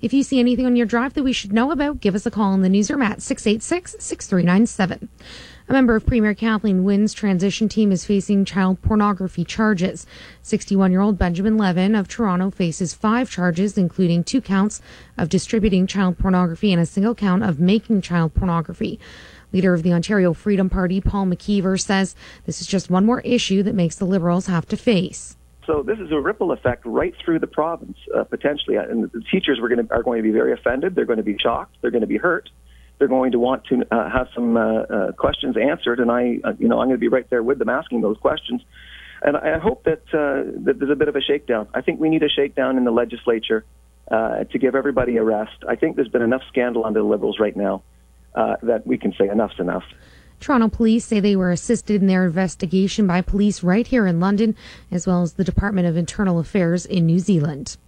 If you see anything on your drive that we should know about, give us a call in the newsroom at 686-6397. A member of Premier Kathleen Wynne's transition team is facing child pornography charges. 61-year-old Benjamin Levin of Toronto faces 5 charges, including 2 counts of distributing child pornography and a single count of making child pornography. Leader of the Ontario Freedom Party, Paul McKeever, says this is just one more issue that makes the Liberals have to face. So this is a ripple effect right through the province, potentially. And the teachers are going to be very offended. They're going to be shocked. They're going to be hurt. They're going to want to have some questions answered, and I'm going to be right there with them asking those questions. And I hope that there's a bit of a shakedown. I think we need a shakedown in the legislature to give everybody a rest. I think there's been enough scandal under the Liberals right now that we can say enough's enough. Toronto police say they were assisted in their investigation by police right here in London, as well as the Department of Internal Affairs in New Zealand.